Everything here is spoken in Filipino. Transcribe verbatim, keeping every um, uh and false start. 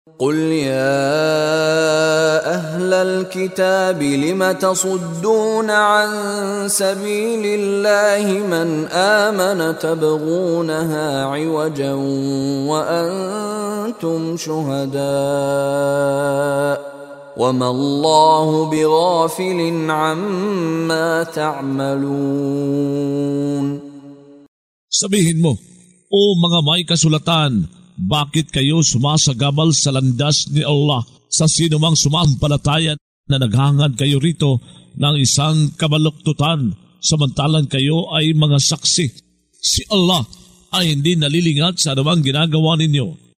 قل يا أهل الكتاب لم تصدون عن سبيل الله من آمن تبغونها عوجا وأنتم شهداء وما الله بغافل عما تعملون. Sabihin mo, o mga may kasulatan, bakit kayo sumasagabal sa landas ni Allah sa sinumang sumampalataya na naghangad kayo rito ng isang kabaluktutan samantalang kayo ay mga saksi? Si Allah ay hindi nalilingat sa anumang ginagawa ninyo.